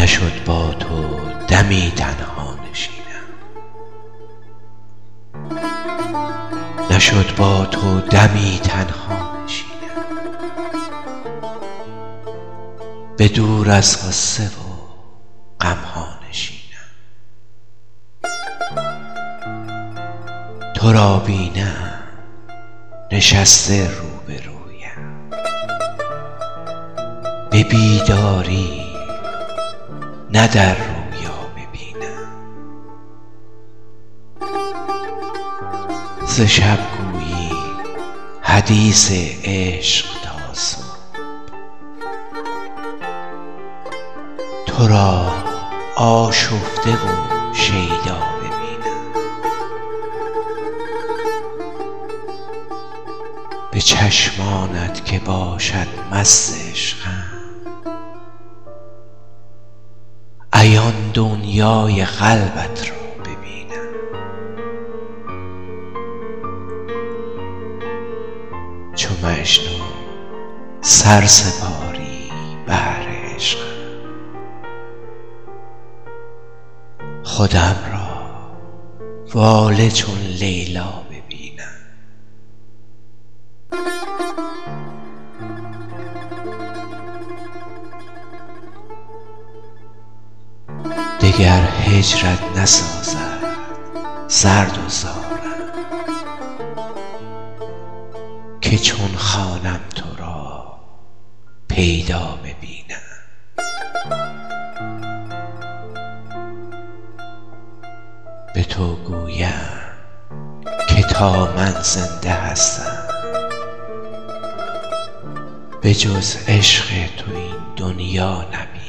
نشد با تو دمی تنها نشینم، نشد با تو دمی تنها نشینم، به دور از غصه و غمها نشینم. تو را بینم نشسته روبرویم، به بیداری نه در رویا ببینم. ز شب گویی حدیث عشق تا صبح، تو را آشفته و شیدا ببینم. به چشمانت که باشد مست عشقم، عیان دنیای قلبت را ببینم. چو مجنون سر سپاری بهر عشقم، خودم را واله چون لیلا ببینم. دگر هجرت نسازد زرد و زارم، که چون خوانم تو را پیدا ببینم. به تو گویم که تا من زنده هستم، به جز عشق تو این دنیا نبینم.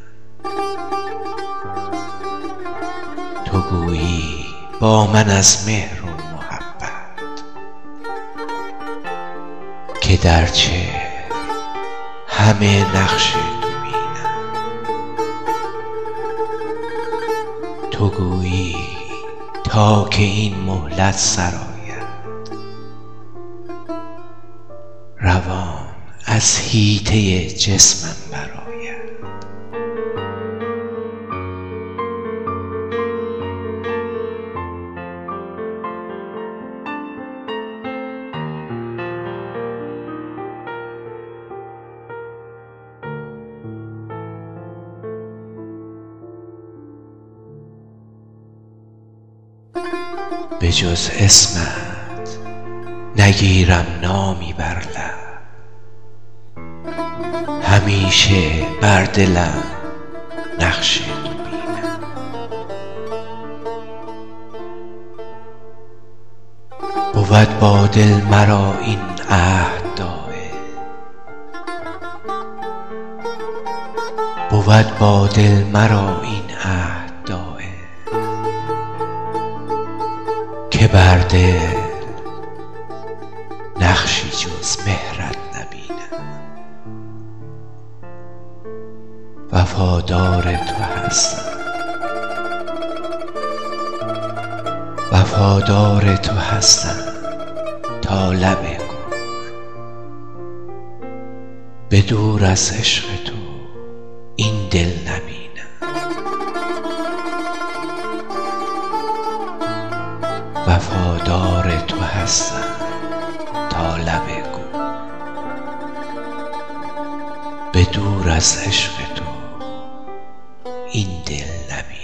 تو گویی با من از مهر و محبت، که در چهر همه نقش تو بینم. تو گویی تا که این مهلت سرآید، روان از حیطه جسمم برآید. به جز اسمت نگیرم نامی بر لب، همیشه بر دلم نقش تو بینم. بود با دل مرا این عهد دایم، بود با دل مرا این عهد دایم، که بر دل نقشی جز مهرت نبینم. وفادار تو هستم، وفادار تو هستم تا لب گور، به دور از عشق تو این دل نبینم. وفادار تو هستم تا لب گور، به دور از عشق تو این دل نبینم.